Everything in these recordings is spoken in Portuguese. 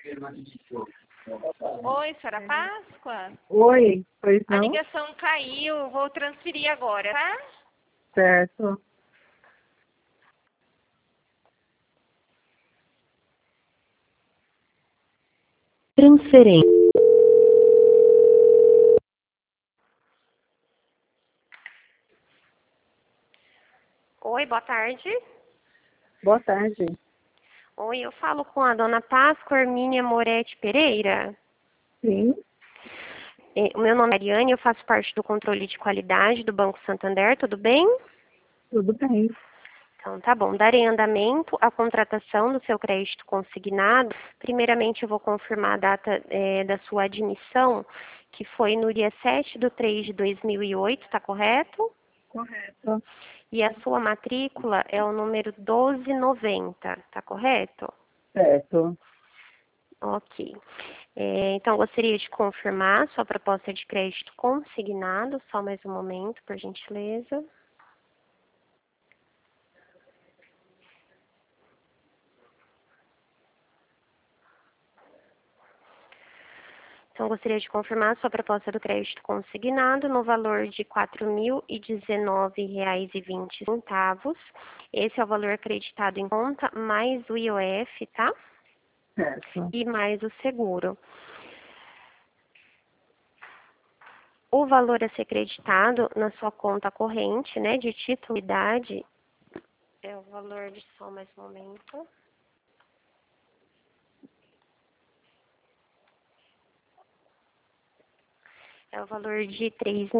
Oi, senhora Páscoa? Oi, pois A não? ligação caiu, vou transferir agora, tá? Certo. Transferência. Oi, boa tarde. Boa tarde. Oi, eu falo com a dona Páscoa Hermínia Moretti Pereira. Sim, O meu nome é Ariane, eu faço parte do controle de qualidade do Banco Santander, tudo bem? tudo bem. Então, tá bom. Darei andamento à contratação do seu crédito consignado. Primeiramente, eu vou confirmar a data da sua admissão, que foi no dia 7/3/2008, tá correto? Correto. E a sua matrícula é o número 1290, tá correto? Certo. Ok. Então, gostaria de confirmar sua proposta de crédito consignado. Só mais um momento, por gentileza. Então, gostaria de confirmar sua proposta do crédito consignado no valor de R$ 4.019,20. Esse é o valor acreditado em conta, mais o IOF, tá? Certo. E mais o seguro. O valor a ser creditado na sua conta corrente, né, de titularidade, é o valor de só mais um momento. É o valor de R$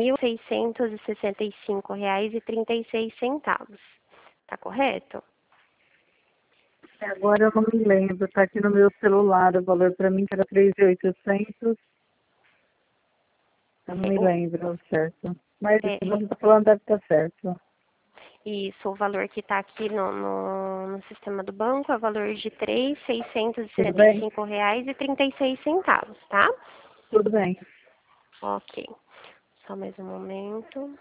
3.665,36. Tá correto? Agora eu não me lembro, tá aqui no meu celular, o valor para mim era 3.800, eu não me lembro, certo. Mas É, você está falando deve estar certo. Isso, o valor que está aqui no sistema do banco é o valor de R$ Tudo bem? 3.665,36, tá? Tudo bem. Ok. Só mais um momento.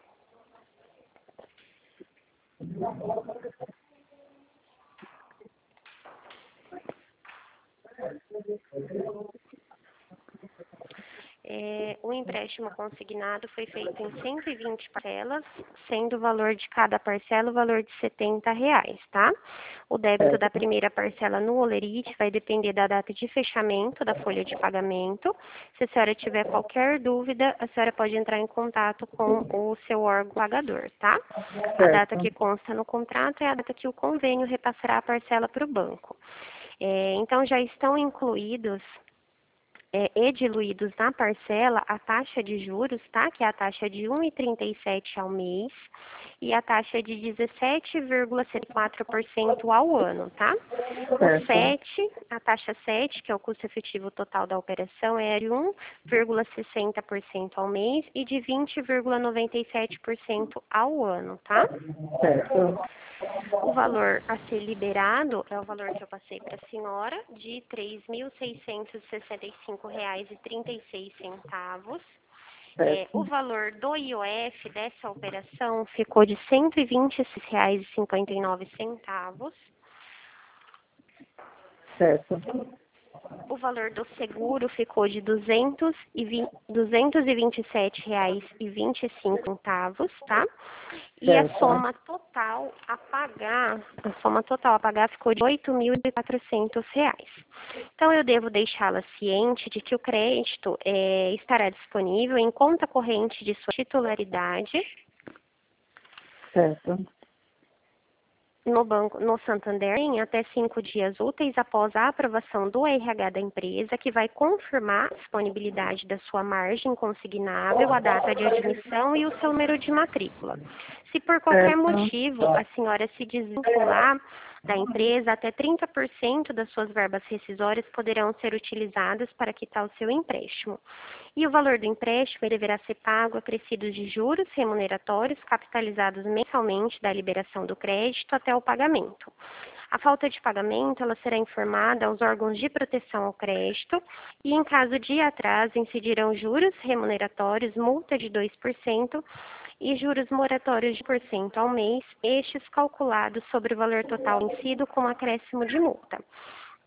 O empréstimo consignado foi feito em 120 parcelas, sendo o valor de cada parcela o valor de R$ 70, tá? O débito da Certo. primeira parcela no Olerite vai depender da data de fechamento da folha de pagamento. Se a senhora tiver qualquer dúvida, a senhora pode entrar em contato com o seu órgão pagador, tá? A data que Certo. consta no contrato é a data que o convênio repassará a parcela para o banco. Então, já estão incluídos e diluídos na parcela a taxa de juros, tá? Que é a taxa de 1,37 ao mês e a taxa de 17,4% ao ano, tá? Certo. A taxa 7, que é o custo efetivo total da operação, é de 1,60% ao mês e de 20,97% ao ano, tá? Certo. O valor a ser liberado é o valor que eu passei para a senhora, de R$ 3.665,36. O Certo. valor do IOF dessa operação ficou de R$ 126,59. Certo. O valor do seguro ficou de R$ 227,25, tá? E Certo. a soma total a pagar ficou de R$ 8.400. Então, eu devo deixá-la ciente de que o crédito estará disponível em conta corrente de sua titularidade Certo. no banco, no Santander, em até 5 dias úteis após a aprovação do RH da empresa, que vai confirmar a disponibilidade da sua margem consignável, a data de admissão e o seu número de matrícula. Se por qualquer Certo. motivo a senhora se desvincular da empresa, até 30% das suas verbas rescisórias poderão ser utilizadas para quitar o seu empréstimo. E o valor do empréstimo ele deverá ser pago acrescidos de juros remuneratórios capitalizados mensalmente da liberação do crédito até o pagamento. A falta de pagamento ela será informada aos órgãos de proteção ao crédito e, em caso de atraso, incidirão juros remuneratórios, multa de 2% e juros moratórios de 1% ao mês, estes calculados sobre o valor total vencido com acréscimo de multa.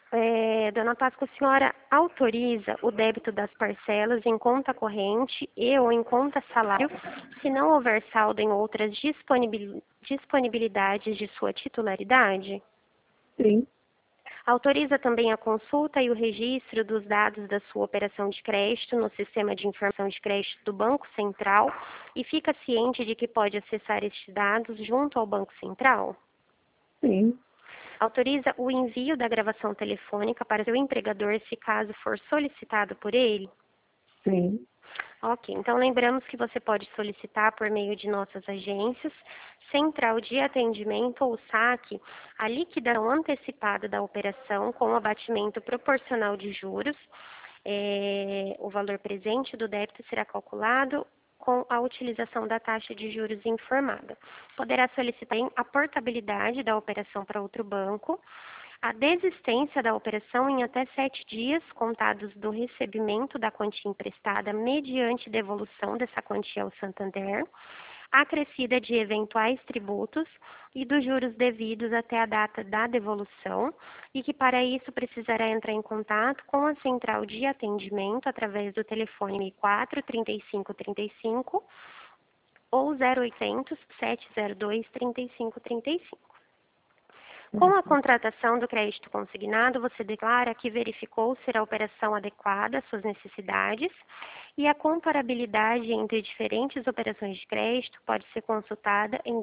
Dona Páscoa, a senhora autoriza o débito das parcelas em conta corrente e ou em conta salário, se não houver saldo em outras disponibilidades de sua titularidade? Sim, Autoriza também a consulta e o registro dos dados da sua operação de crédito no sistema de informação de crédito do Banco Central e fica ciente de que pode acessar estes dados junto ao Banco Central? sim, Autoriza o envio da gravação telefônica para seu empregador, se caso for solicitado por ele? sim. Ok, então lembramos que você pode solicitar por meio de nossas agências, Central de Atendimento ou SAC, a liquidação antecipada da operação com abatimento proporcional de juros. O valor presente do débito será calculado com a utilização da taxa de juros informada. Poderá solicitar a portabilidade da operação para outro banco, a desistência da operação em até 7 dias contados do recebimento da quantia emprestada mediante devolução dessa quantia ao Santander, acrescida de eventuais tributos e dos juros devidos até a data da devolução, e que para isso precisará entrar em contato com a central de atendimento através do telefone 64 35 35 ou 0800 702 35 35. Com a contratação do crédito consignado, você declara que verificou ser a operação adequada às suas necessidades e a comparabilidade entre diferentes operações de crédito pode ser consultada em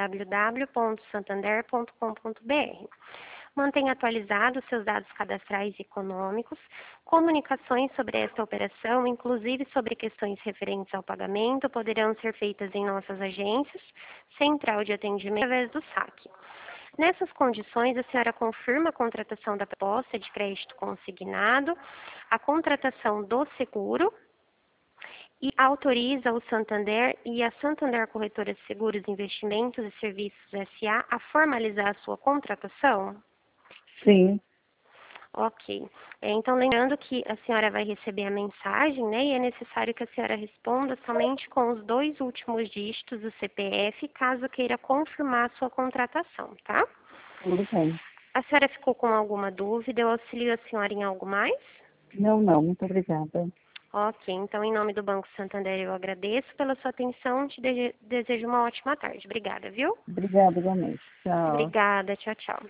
www.santander.com.br. Mantenha atualizados seus dados cadastrais e econômicos, comunicações sobre esta operação, inclusive sobre questões referentes ao pagamento, poderão ser feitas em nossas agências, Central de Atendimento, através do SAC. Nessas condições, a senhora confirma a contratação da proposta de crédito consignado, a contratação do seguro e autoriza o Santander e a Santander Corretora de Seguros, Investimentos e Serviços S.A. a formalizar a sua contratação? Sim, Ok. Então, lembrando que a senhora vai receber a mensagem, né? E é necessário que a senhora responda somente com os 2 últimos dígitos do CPF, caso queira confirmar a sua contratação, tá? tudo bem. A senhora ficou com alguma dúvida? Eu auxilio a senhora em algo mais? Não, não, muito obrigada. Ok. Então, em nome do Banco Santander, eu agradeço pela sua atenção. Te desejo uma ótima tarde. Obrigada, viu? Obrigada, igualmente. Tchau. Obrigada. Tchau, tchau.